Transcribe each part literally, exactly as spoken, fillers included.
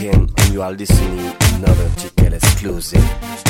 Ken, and you are listening another ticket exclusive.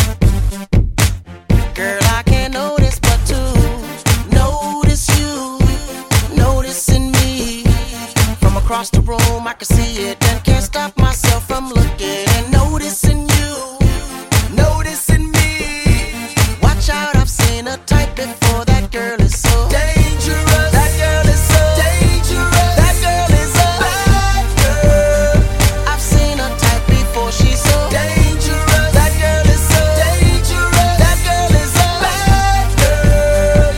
Girl, I can't notice but to notice you, noticing me. From across the room, I can see it and can't stop myself from looking and noticing you, noticing me. Watch out, I've seen a type before. That girl is so dangerous. That girl is so dangerous. That girl is a bad girl. I've seen a type before. She's so dangerous. That girl is so dangerous. That girl is a bad girl.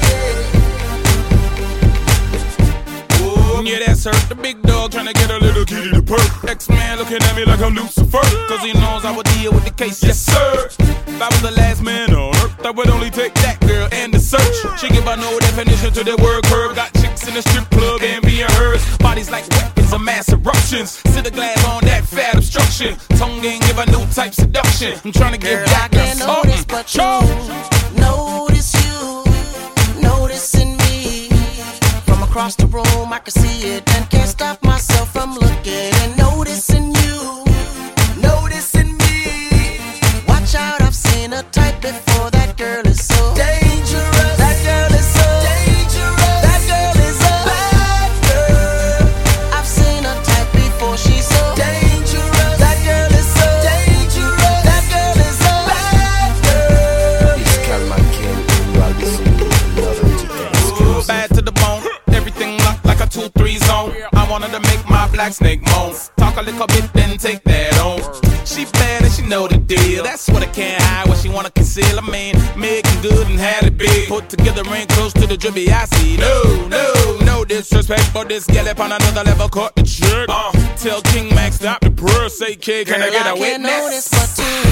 Yeah. Ooh, yeah, that's her. The big dog trying to get a little kitty to perk. X-Man looking at me like I'm Lucifer, cause he knows I would deal with the case. Yes, sir. If I was the last man on earth, I would only take that girl and the search. She give a no definition to the word curve. Got chicks in the strip club and being hers. Bodies like weapons of mass eruptions. Sit the glass on that fat obstruction. Tongue ain't give a new type seduction. I'm trying to give Girl, that I can't girl notice but you, notice you, noticing me. From across the room, I can see it and can't stop myself from looking and noticing you, noticing me. Watch out, I've seen a type before. That girl is so dangerous. That girl is so dangerous. That girl is a bad girl. I've seen a type before. She's so dangerous. That girl is so dangerous. That girl is a bad girl. It's Calma Ken, and you are listening another ticket exclusive. bad to the bone. Everything locked like a two three zone. I wanted to make my black snake moan. Talk a little bit, then take that on. She bad and she know the deal. That's what I can't hide, what she wanna conceal. I mean, making good and had it big. Put together ain't close to the drippy I see. No, no, no disrespect, but this gal up on another level caught the trick. Uh, tell King Max stop the prayer, say kid, can Girl, I get a I can't witness? notice but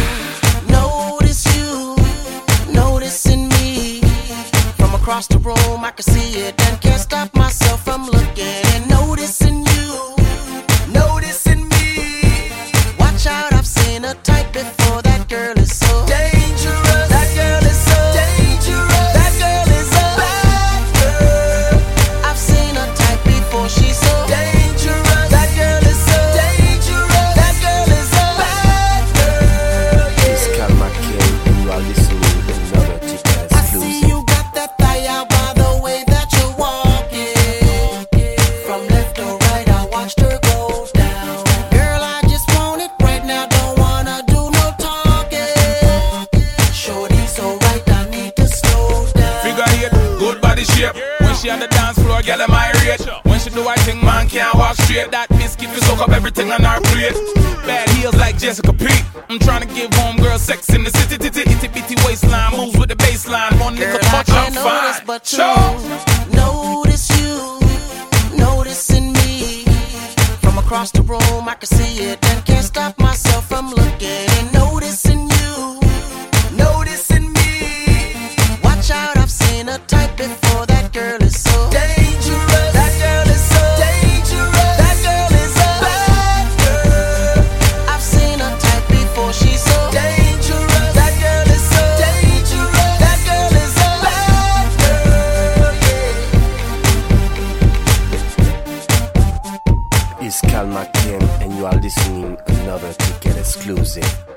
to notice you, noticing me. From across the room, I can see it and can't stop myself from looking and noticing you, noticing me. Watch out, I've seen a type before. That girl is so dangerous. That girl is so dangerous. That girl is a bad girl. I've seen a type before. She's so dangerous. That girl is so dangerous. That girl is a bad girl. It's Calma Ken, and you are listening another ticket I see exclusive. you got that thigh out by the way that you're walking. From left to right, I watched her go down. Girl, I just want it right now, don't wanna do no talking. Shorty so right, I need to slow down. Figure eight, good body shape. When she on the dance floor, girl, am I rate? When she do I think man can't walk straight. That biscuit will soak up everything on her plate. Bad heels like Jessica Pete. I'm trying to give home girl sex in the city. Titty, itty bitty waistline moves with the baseline. One Girl, little I touch, I'm can't notice fine. but Sure. to notice you, noticing me. From across the room, I can see it and can't stop myself from looking and noticing you, noticing me. Watch out, I've seen a type before. That girl is so dangerous. That girl is so dangerous. That girl is a bad girl. I've seen a type before. She's so dangerous. That girl is so dangerous. That girl is a bad girl. Yeah. It's Calma Ken, and you are listening another ticket exclusive.